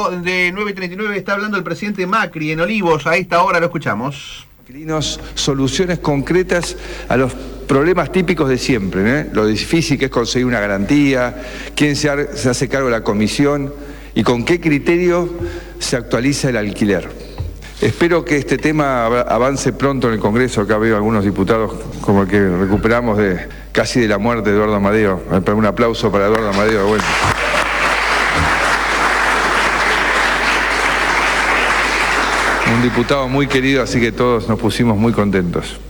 minuto de 9:39 está hablando el presidente Macri en Olivos. A esta hora lo escuchamos. Soluciones concretas a los problemas típicos de siempre, lo difícil que es conseguir una garantía, quién se hace cargo de la comisión y con qué criterio se actualiza el alquiler. Espero que este tema avance pronto en el Congreso. Acá veo algunos diputados como el que recuperamos casi de la muerte de Eduardo Amadeo. Un aplauso para Eduardo Amadeo de vuelta. Un diputado muy querido, así que todos nos pusimos muy contentos.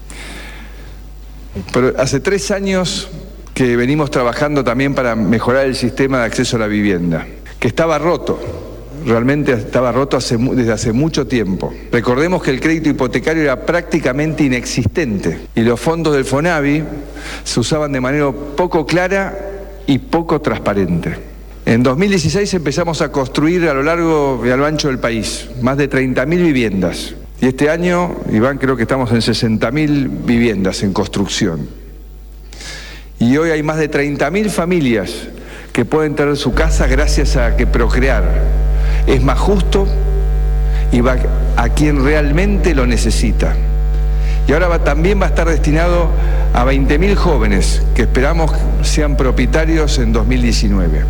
Pero hace 3 años que venimos trabajando también para mejorar el sistema de acceso a la vivienda, que estaba roto, realmente estaba roto desde hace mucho tiempo. Recordemos que el crédito hipotecario era prácticamente inexistente y los fondos del FONAVI se usaban de manera poco clara y poco transparente. En 2016 empezamos a construir a lo largo y a lo ancho del país más de 30.000 viviendas. Y este año, Iván, creo que estamos en 60.000 viviendas en construcción. Y hoy hay más de 30.000 familias que pueden tener su casa gracias a que Procrear es más justo y va a quien realmente lo necesita. Y ahora también va a estar destinado a 20.000 jóvenes que esperamos sean propietarios en 2019.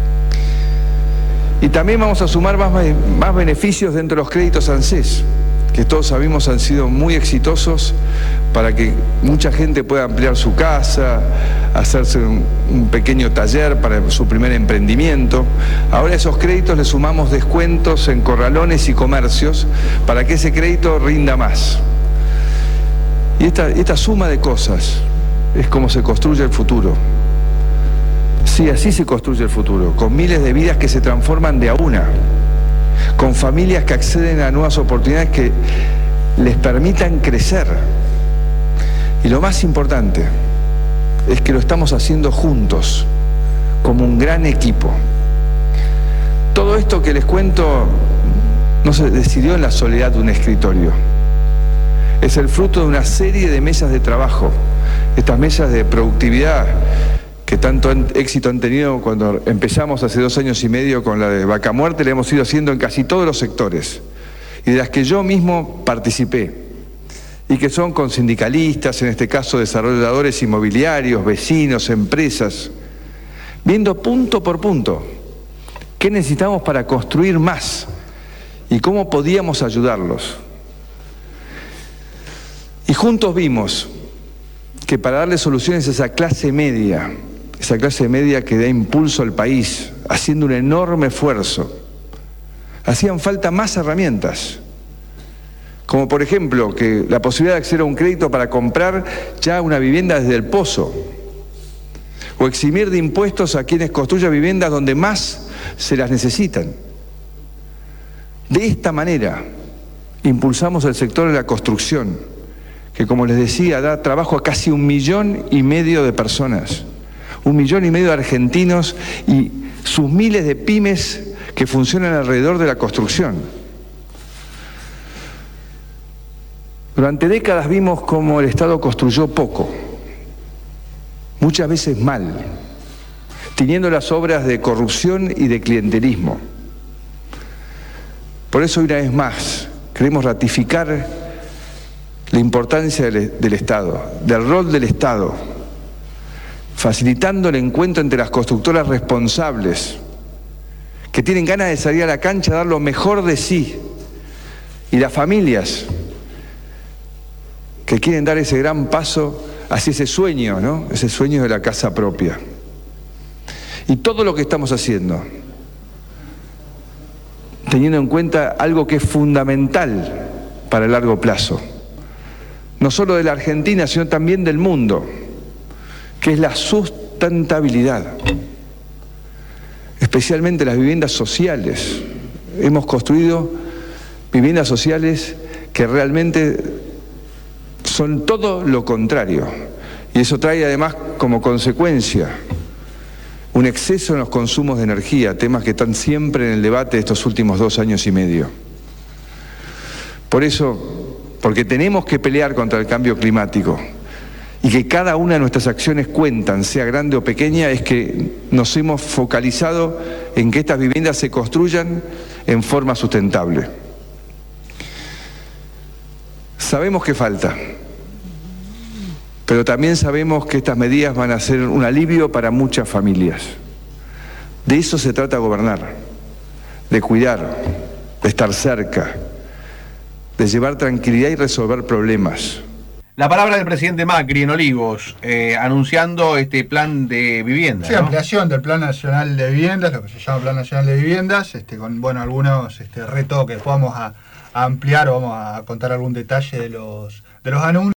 Y también vamos a sumar más beneficios dentro de los créditos ANSES, que todos sabemos han sido muy exitosos para que mucha gente pueda ampliar su casa, hacerse un pequeño taller para su primer emprendimiento. Ahora a esos créditos le sumamos descuentos en corralones y comercios para que ese crédito rinda más. Y esta suma de cosas es como se construye el futuro. Sí, así se construye el futuro, con miles de vidas que se transforman de a una, con familias que acceden a nuevas oportunidades que les permitan crecer. Y lo más importante es que lo estamos haciendo juntos, como un gran equipo. Todo esto que les cuento no se decidió en la soledad de un escritorio. Es el fruto de una serie de mesas de trabajo, estas mesas de productividad que tanto éxito han tenido. Cuando empezamos hace 2 años y medio con la de Vaca Muerta, la hemos ido haciendo en casi todos los sectores, y de las que yo mismo participé, y que son con sindicalistas, en este caso desarrolladores inmobiliarios, vecinos, empresas, viendo punto por punto qué necesitamos para construir más y cómo podíamos ayudarlos. Y juntos vimos que para darle soluciones a esa clase media que da impulso al país, haciendo un enorme esfuerzo, hacían falta más herramientas, como por ejemplo que la posibilidad de acceder a un crédito para comprar ya una vivienda desde el pozo, o eximir de impuestos a quienes construyan viviendas donde más se las necesitan. De esta manera impulsamos el sector de la construcción, que, como les decía, da trabajo a casi 1,5 millones de personas, 1,5 millones de argentinos y sus miles de pymes que funcionan alrededor de la construcción. Durante décadas vimos cómo el Estado construyó poco, muchas veces mal, teniendo las obras de corrupción y de clientelismo. Por eso, una vez más, queremos ratificar la importancia del Estado, del rol del Estado, facilitando el encuentro entre las constructoras responsables, que tienen ganas de salir a la cancha a dar lo mejor de sí, y las familias que quieren dar ese gran paso hacia ese sueño, ¿no? Ese sueño de la casa propia. Y todo lo que estamos haciendo, teniendo en cuenta algo que es fundamental para el largo plazo, no solo de la Argentina, sino también del mundo, que es la sustentabilidad, especialmente las viviendas sociales. Hemos construido viviendas sociales que realmente son todo lo contrario, y eso trae además como consecuencia un exceso en los consumos de energía, temas que están siempre en el debate de estos últimos 2 años y medio. Por eso, porque tenemos que pelear contra el cambio climático y que cada una de nuestras acciones cuentan, sea grande o pequeña, es que nos hemos focalizado en que estas viviendas se construyan en forma sustentable. Sabemos que falta, pero también sabemos que estas medidas van a ser un alivio para muchas familias. De eso se trata gobernar, de cuidar, de estar cerca, de llevar tranquilidad y resolver problemas. La palabra del presidente Macri en Olivos, anunciando este plan de vivienda. Sí, ¿no? Ampliación del Plan Nacional de Viviendas, lo que se llama Plan Nacional de Viviendas, con algunos retoques. Vamos a ampliar o vamos a contar algún detalle de los anuncios.